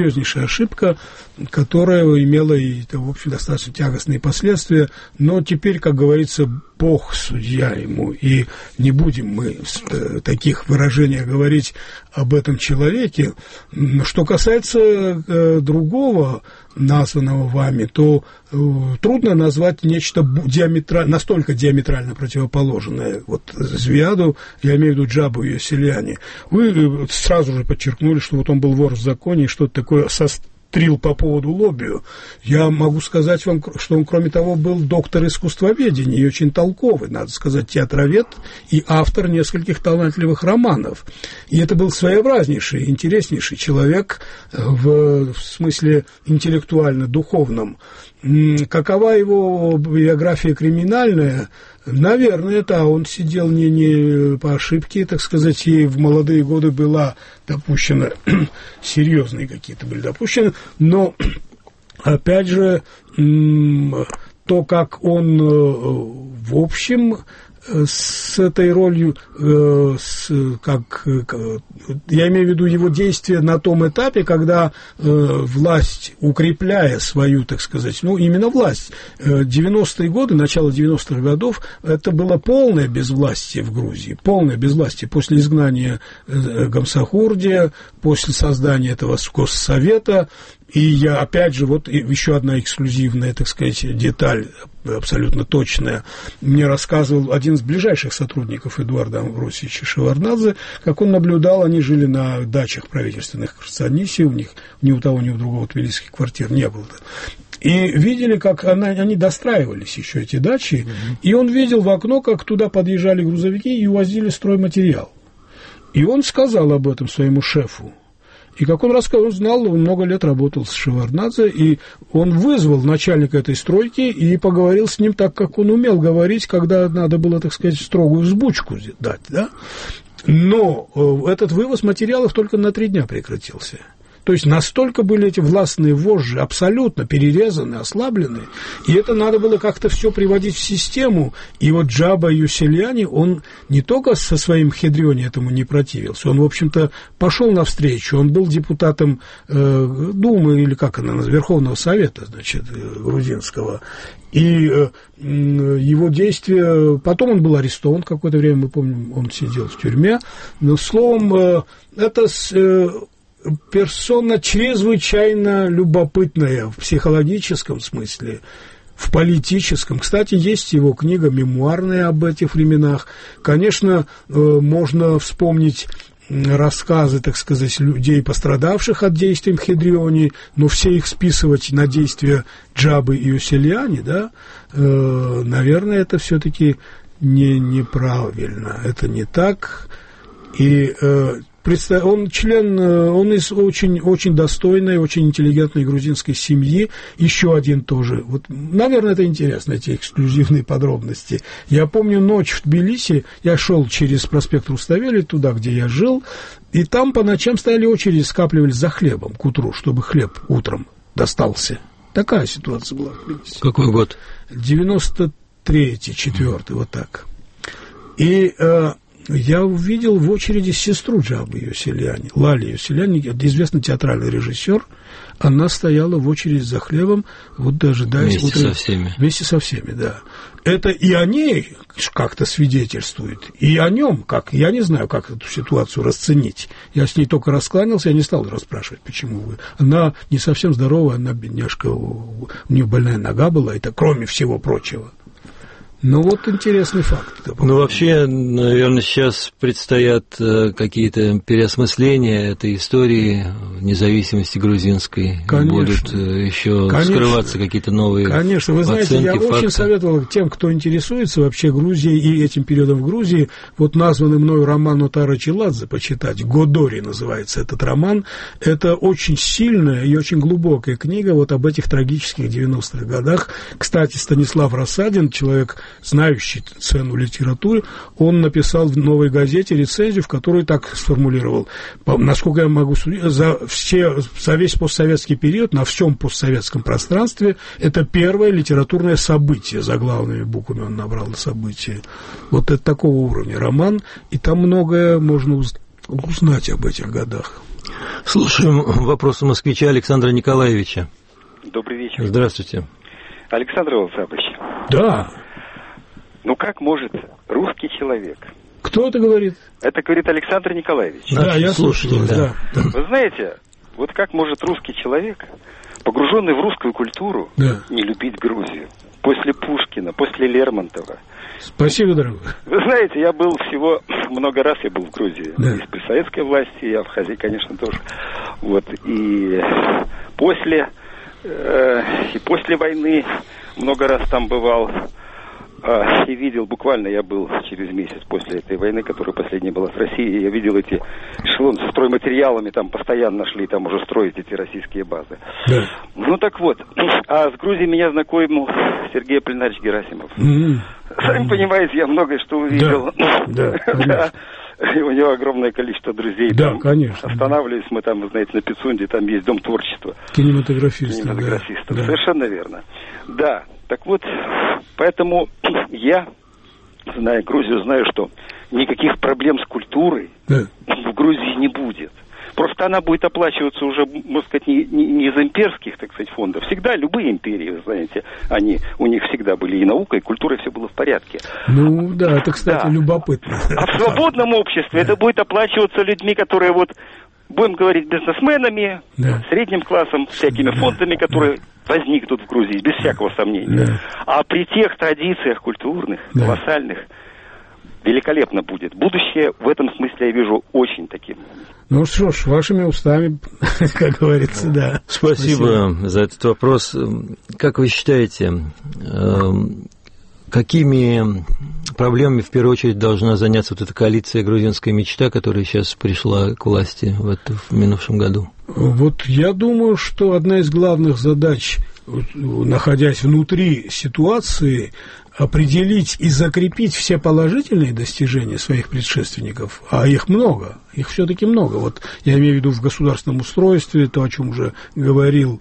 которая имела и, в общем, достаточно тягостные последствия, но теперь, как говорится, Бог судья ему, и не будем мы в таких выражениях говорить об этом человеке. Что касается другого, названного вами, то трудно назвать нечто настолько диаметрально противоположное. Вот Зиаду, я имею в виду Джабу Ясселяни. Вы сразу же подчеркнули, что вот он был вор в законе, и что-то такое сострил по поводу лобби. Я могу сказать вам, что он, кроме того, был доктор искусствоведения и очень толковый, надо сказать, театровед и автор нескольких талантливых романов. И это был своеобразнейший, интереснейший человек в смысле интеллектуально-духовном. Какова его биография криминальная? Наверное, он сидел не по ошибке, так сказать, и в молодые годы была допущена, серьезные какие-то были допущены, но, опять же, то, как он, в общем, с этой ролью, я имею в виду его действия на том этапе, когда власть, укрепляя свою, так сказать, именно власть, 90-е годы, начало 90-х годов, это было полное безвластие в Грузии, полное безвластие после изгнания Гамсахурдия, после создания этого Госсовета. И я, опять же, вот еще одна эксклюзивная, так сказать, деталь, абсолютно точная. Мне рассказывал один из ближайших сотрудников Эдуарда Амвросиевича Шеварднадзе, как он наблюдал, они жили на дачах правительственных в Херсонисе, у них ни у того, ни у другого тбилисских квартир не было. И видели, как они достраивались еще, эти дачи, и он видел в окно, как туда подъезжали грузовики и увозили стройматериал. И он сказал об этом своему шефу. И как он рассказал, он знал, он много лет работал с Шеварднадзе, и он вызвал начальника этой стройки и поговорил с ним так, как он умел говорить, когда надо было, так сказать, строгую взбучку дать, да? Но этот вывоз материалов только на 3 дня прекратился. То есть настолько были эти властные вожжи абсолютно перерезаны, ослаблены, и это надо было как-то все приводить в систему. И вот Джаба Юселяни, он не только со своим Хедриони этому не противился, он, в общем-то, пошел навстречу, он был депутатом Думы, или как она называется, Верховного Совета, значит, грузинского. И его действия... Потом он был арестован какое-то время, мы помним, он сидел в тюрьме. Но, словом, это персона чрезвычайно любопытная в психологическом смысле, в политическом. Кстати, есть его книга мемуарная об этих временах. Конечно, можно вспомнить рассказы, так сказать, людей, пострадавших от действий Мхедриони, но все их списывать на действия Джабы и Юселяни, да, наверное, это все-таки неправильно, это не так. И он член, он из очень достойной, очень интеллигентной грузинской семьи, еще один тоже. Вот, наверное, это интересно, эти эксклюзивные подробности. Я помню ночь в Тбилиси, я шел через проспект Руставели, туда, где я жил, и там по ночам стояли очереди, скапливались за хлебом к утру, чтобы хлеб утром достался. Такая ситуация была в Тбилиси. Какой год? 93-й, 4-й, вот так. И... я увидел в очереди сестру Джабы Юселяни, Лали Юселяни, известный театральный режиссер. Она стояла в очереди за хлебом, вот дожидаясь... Вместе со всеми. Вместе со всеми, да. Это и о ней как-то свидетельствует, и о нем, как, я не знаю, как эту ситуацию расценить. Я с ней только раскланялся, я не стал расспрашивать, почему вы. Она не совсем здоровая, она бедняжка, у нее больная нога была, это кроме всего прочего. Ну, вот интересный факт. Ну, вообще, наверное, сейчас предстоят какие-то переосмысления этой истории независимости грузинской. Конечно. Будут еще скрываться какие-то новые Конечно, вы знаете, оценки, я факты. Очень советовал тем, кто интересуется вообще Грузией и этим периодом в Грузии, вот названный мною роман Нотара Челадзе почитать. «Годори» называется этот роман. Это очень сильная и очень глубокая книга вот об этих трагических 90-х годах. Кстати, Станислав Рассадин, человек, знающий цену литературы, он написал в «Новой газете» рецензию, в которой так сформулировал: насколько я могу судить, за весь постсоветский период, на всем постсоветском пространстве, это первое литературное событие, заглавными буквами он набрал событие. Вот это такого уровня роман, и там многое можно узнать об этих годах. Слушаем вопрос у москвича Александра Николаевича. Добрый вечер. Здравствуйте. Александр Волосапович. Да. Ну как может русский человек... Кто это говорит? Это говорит Александр Николаевич. Да, я слушаю. Да. Вы знаете, вот как может русский человек, погруженный в русскую культуру, не любить Грузию? После Пушкина, после Лермонтова. Спасибо, дорогой. Вы знаете, я был всего много раз, я был в Грузии. Да. И при советской власти, и Абхазии, конечно, тоже. Вот. И после войны много раз там бывал. И видел, буквально я был через месяц после этой войны, которая последняя была с Россией, я видел эти эшелоны со стройматериалами, там постоянно шли, там уже строить эти российские базы. Да. Ну так вот, а с Грузией меня знакомил Сергей Аполлинарович Герасимов. Сами понимаете, я многое что увидел. Да. И у него огромное количество друзей. Да, там конечно. Останавливались мы там, вы знаете, на Пицунде, там есть дом творчества. Кинематографистов. Да. Совершенно верно. Да, так вот, поэтому я, зная Грузию, знаю, что никаких проблем с культурой в Грузии не будет. Просто она будет оплачиваться уже, можно сказать, не из имперских, так сказать, фондов. Всегда любые империи, вы знаете, у них всегда были и наука, и культура, и все было в порядке. Ну да, это, кстати, любопытно. А в свободном обществе это будет оплачиваться людьми, которые вот, будем говорить, бизнесменами, средним классом, всякими фондами, которые возникнут в Грузии, без всякого сомнения. А при тех традициях культурных, колоссальных, великолепно будет. Будущее в этом смысле я вижу очень таким. Ну что ж, вашими устами, как говорится, да. Спасибо за этот вопрос. Как вы считаете, какими проблемами в первую очередь должна заняться вот эта коалиция «Грузинская мечта», которая сейчас пришла к власти в минувшем году? Вот я думаю, что одна из главных задач находясь внутри ситуации, определить и закрепить все положительные достижения своих предшественников, а их много, их все-таки много. Вот я имею в виду в государственном устройстве, то, о чем уже говорил.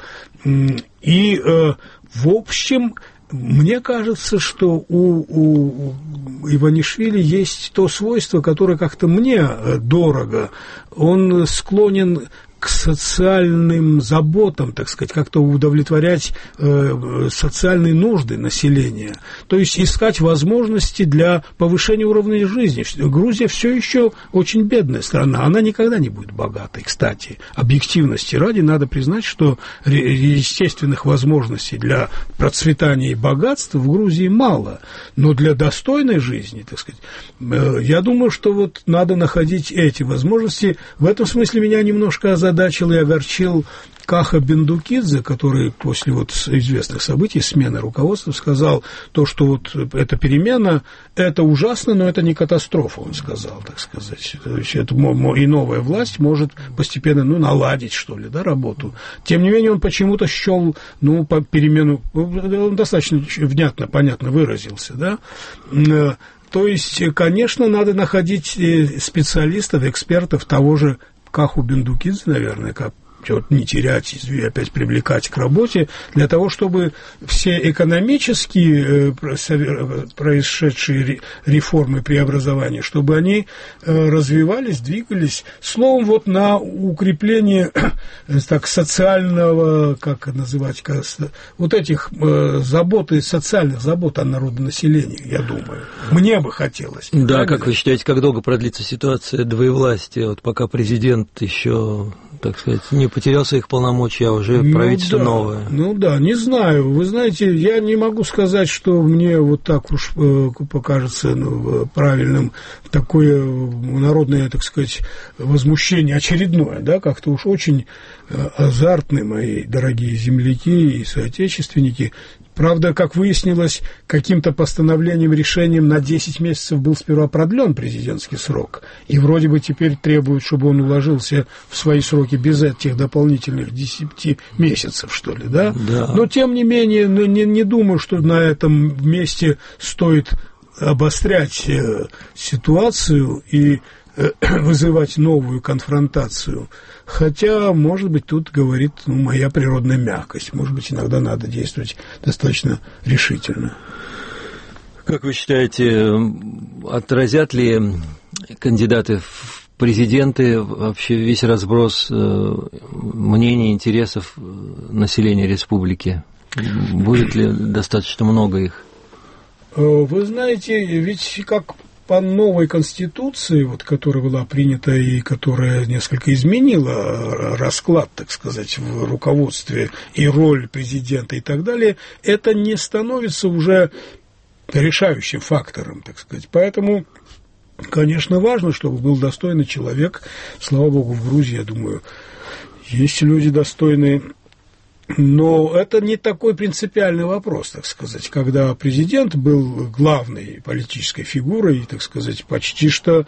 И, в общем, мне кажется, что у Иванишвили есть то свойство, которое как-то мне дорого. Он склонен к социальным заботам, так сказать, как-то удовлетворять социальные нужды населения, то есть искать возможности для повышения уровня жизни. Грузия все еще очень бедная страна, она никогда не будет богатой, кстати. Объективности ради надо признать, что естественных возможностей для процветания и богатства в Грузии мало, но для достойной жизни, так сказать, я думаю, что вот надо находить эти возможности. В этом смысле меня немножко озадачил и огорчил Каха Бендукидзе, который после вот известных событий, смены руководства, сказал то, что вот эта перемена, это ужасно, но это не катастрофа, он сказал, так сказать. То есть это, и новая власть может постепенно, наладить, что ли, да, работу. Тем не менее, он почему-то счел, по перемену, он достаточно внятно, понятно выразился, да. То есть, конечно, надо находить специалистов, экспертов, того же Каху Бендукидзе, наверное, как не терять и опять привлекать к работе, для того, чтобы все экономические происшедшие реформы, преобразования, чтобы они развивались, двигались, словом, вот на укрепление так, социального, как называть, вот этих забот и социальных забот о народонаселении, я думаю. Мне бы хотелось. Да, правильно? как вы считаете, как долго продлится ситуация двоевластия, вот пока президент еще, так сказать, не потерял своих полномочий, а уже правительство новое? Не знаю. Вы знаете, я не могу сказать, что мне вот так уж покажется правильным такое народное, так сказать, возмущение очередное, да, как-то уж очень азартны мои дорогие земляки и соотечественники. Правда, как выяснилось, каким-то постановлением, решением на 10 месяцев был сперва продлен президентский срок, и вроде бы теперь требуют, чтобы он уложился в свои сроки без этих дополнительных 10 месяцев, что ли, да? Да. Но, тем не менее, не думаю, что на этом месте стоит обострять ситуацию и вызывать новую конфронтацию. Хотя, может быть, тут говорит моя природная мягкость. Может быть, иногда надо действовать достаточно решительно. Как вы считаете, отразят ли кандидаты в президенты вообще весь разброс мнений, интересов населения республики? Будет ли достаточно много их? Вы знаете, ведь как по новой конституции, вот, которая была принята и которая несколько изменила расклад, так сказать, в руководстве и роль президента и так далее, это не становится уже решающим фактором, так сказать. Поэтому, конечно, важно, чтобы был достойный человек. Слава богу, в Грузии, я думаю, есть люди достойные. Но это не такой принципиальный вопрос, так сказать, когда президент был главной политической фигурой, так сказать, почти что,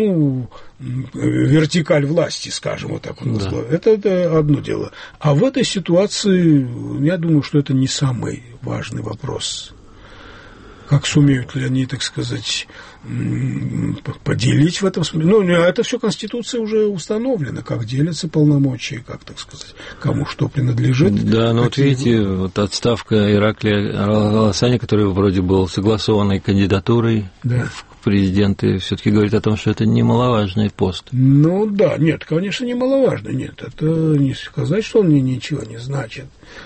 вертикаль власти, скажем, вот так он назвал. Да. Это одно дело. А в этой ситуации, я думаю, что это не самый важный вопрос. Как сумеют ли они, так сказать, поделить в этом смысле? Это все Конституция уже установлена, как делятся полномочия, как, так сказать, кому что принадлежит. Да, вот видите, вот отставка Ираклия Аласани, который вроде был согласованной кандидатурой в президенты, все-таки говорит о том, что это немаловажный пост. Нет, конечно, немаловажный, нет, это не сказать, что он мне ничего не значит.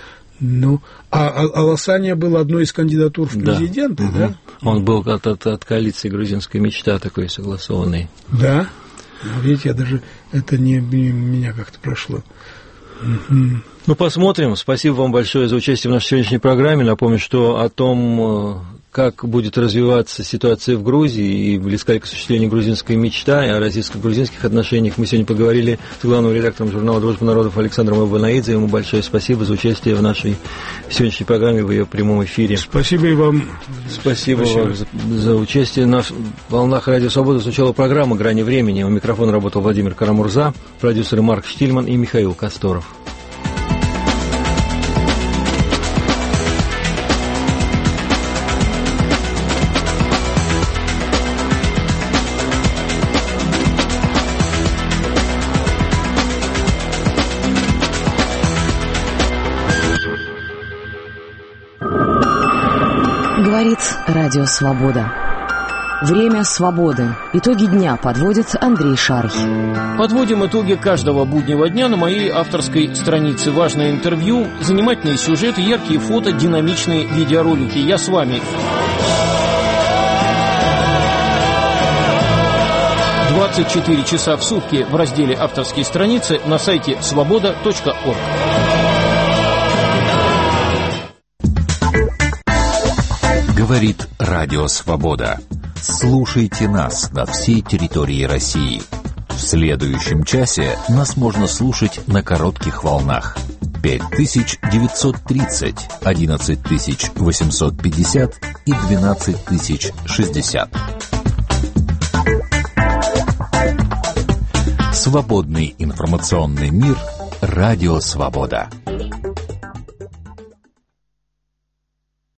Аласания был одной из кандидатур в президенты, да? Он был от коалиции «Грузинская мечта» такой согласованный. Да? Видите, это не меня как-то прошло. Посмотрим. Спасибо вам большое за участие в нашей сегодняшней программе. Напомню, что о том, как будет развиваться ситуация в Грузии и близка ли к осуществлению грузинская мечта, и о российско-грузинских отношениях мы сегодня поговорили с главным редактором журнала «Дружба народов» Александром Ибанаидзе. Ему большое спасибо за участие в нашей сегодняшней программе, в ее прямом эфире. Спасибо и вам. Спасибо вам за участие. На волнах Радио Свобода звучала программа «Грани времени». У микрофона работал Владимир Карамурза, продюсеры Марк Штильман и Михаил Косторов. Говорит Радио Свобода. Время свободы. Итоги дня подводит Андрей Шарх. Подводим итоги каждого буднего дня на моей авторской странице. Важное интервью, занимательные сюжеты, яркие фото, динамичные видеоролики. Я с вами. 24 часа в сутки в разделе «Авторские страницы» на сайте svoboda.org. Говорит Радио Свобода. Слушайте нас на всей территории России. В следующем часе нас можно слушать на коротких волнах. 5930, 11850 и 12060. Свободный информационный мир. Радио Свобода.